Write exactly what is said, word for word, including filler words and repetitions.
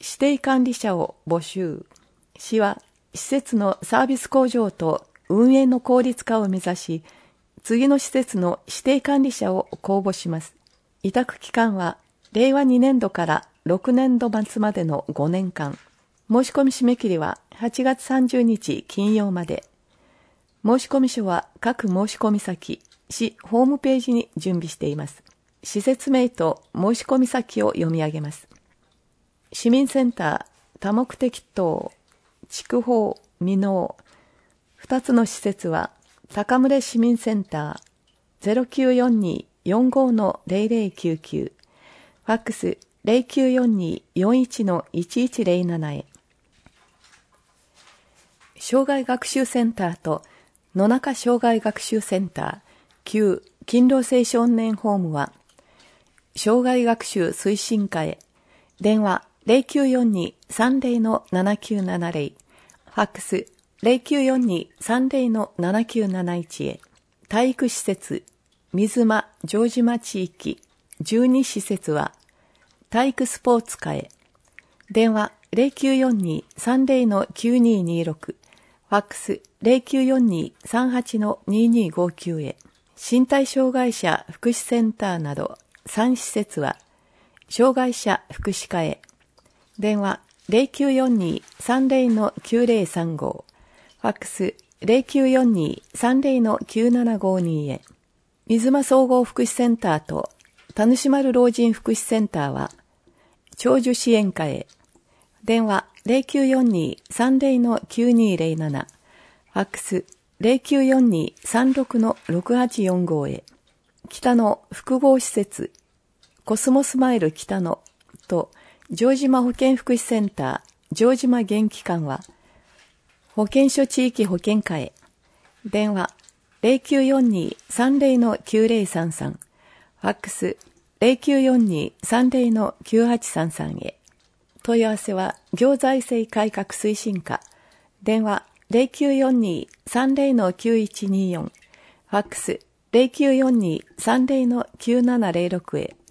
指定管理者を募集。市は施設のサービス向上と運営の効率化を目指し、次の施設の指定管理者を公募します。委託期間はれいわにねんどからろくねんど末までのごねんかん。申し込み締め切りははちがつさんじゅうにち金曜まで。申込書は各申込先、市ホームページに準備しています。施設名と申込先を読み上げます。市民センター、多目的棟、筑豊、箕面。二つの施設は、高牟市民センター ゼロきゅうよんにーよんごーのゼロゼロきゅうきゅう、ファックスゼロきゅうよんにーよんいちのいちいちゼロななへ。障害学習センターと野中障害学習センター、旧勤労青少年ホームは、障害学習推進課へ、電話ゼロきゅうよんにーさんゼロのななきゅうななゼロ、ファックスゼロきゅうよんにーさんゼロのななきゅうなないちへ、体育施設、水間城島地域じゅうに施設は、体育スポーツ課へ、電話ゼロきゅうよんにーさんゼロのきゅうにーにーろく、ファックスゼロきゅうよんにーさんはちのにーにーごきゅうへ、身体障害者福祉センターなどさん施設は、障害者福祉課へ、電話ゼロきゅうよんにーさんゼロのきゅうゼロさんご、ファックスゼロきゅうよんにーさんゼロのきゅうななごにへ、水間総合福祉センターと田主丸老人福祉センターは、長寿支援課へ、電話ゼロきゅうよんにーさんゼロのきゅうにーゼロなな、ファックスゼロきゅうよんにーさんろくのろくはちよんごへ、北の複合施設、コスモスマイル北野と城島保健福祉センター城島元気館は、保健所地域保健課へ、電話ゼロきゅうよんにーさんゼロのきゅうゼロさんさん、ファックスゼロきゅうよんにーさんゼロのきゅうはちさんさんへ。問い合わせは行財政改革推進課、電話ゼロきゅうよんにーさんゼロのきゅういちにーよん、ファックスゼロきゅうよんにーさんゼロのきゅうななゼロろくへ。